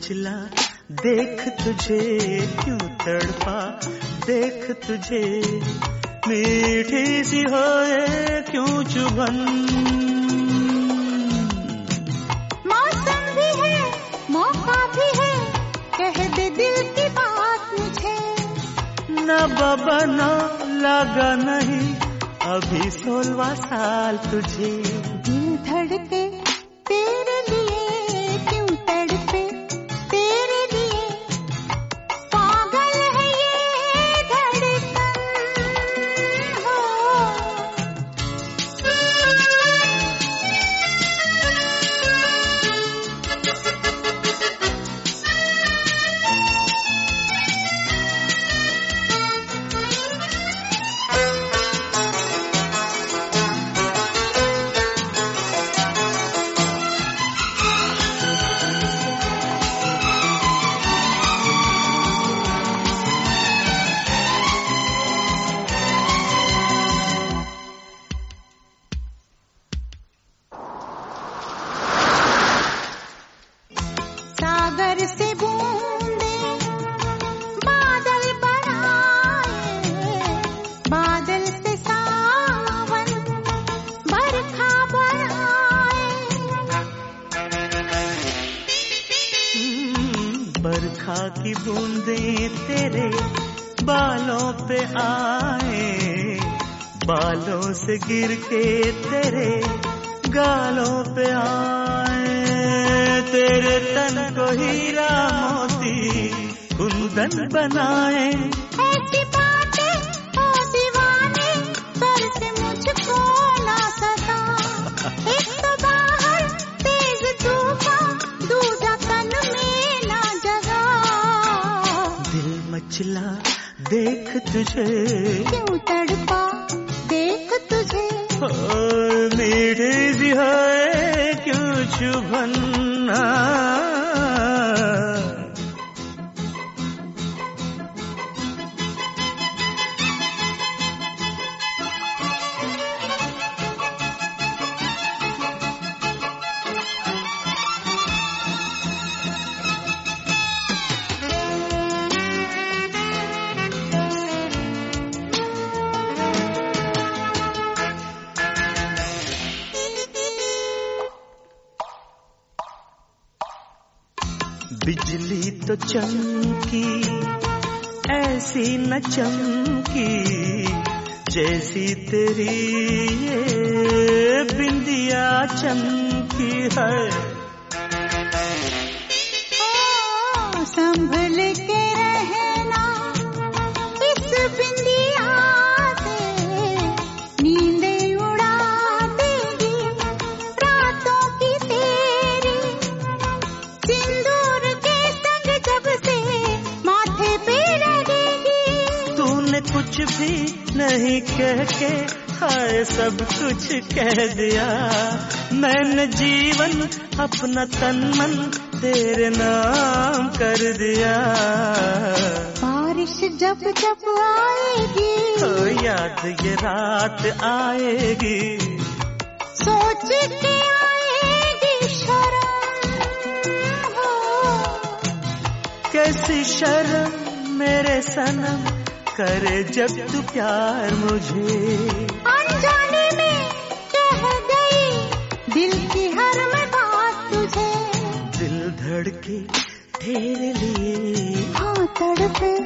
मचला देख तुझे क्यों तड़पा, देख तुझे मीठी सी होए क्यों चुभन। मौसम भी है मौका भी है, कह दे दिल की बात मुझे। न बाबा न लगा नहीं अभी 16वां साल तुझे। दिल धड़के तेरे लिए क्यों तड़पे तेरे लिए, पागल है ये धड़कन हो। सागर से बूंदे बादल बनाए, बादल से सावन बरखा बनाए। बरखा की बूंदें तेरे बालों पे आए, बालों से गिर के तेरे गालों पे आए। तेरे तन को हीरा मोती कुंदन बनाए। ऐसी बातें ओ दीवाने सर से मुझको ना सता। एक तो बाहर तेज तूफान, दूजा तन में ना जगा। दिल मचला देख तुझे क्यों तड़पा देख तुझे। मीठी सी है क्यों चुभन। बिजली तो चमकी ऐसी न चमकी, जैसी तेरी ये बिंदिया चमकी है। संभल के रहना इस बिंदिया से, नींदे उड़ा देगी रातों की तेरी। सिंदूर के संग जब से माथे पे लगेगी। तूने कुछ भी नहीं कह के हाय सब कुछ कह दिया। मैंने जीवन अपना तन मन तेरे नाम कर दिया। बारिश जब जब आएगी तो याद ये रात आएगी। सोच के आएगी शर्म हो। कैसी शर्म मेरे सनम करे जब तू प्यार मुझे। अनजाने में कह गई दिल की हर मैं बात तुझे। दिल धड़के तेरे लिए हाँ तड़पे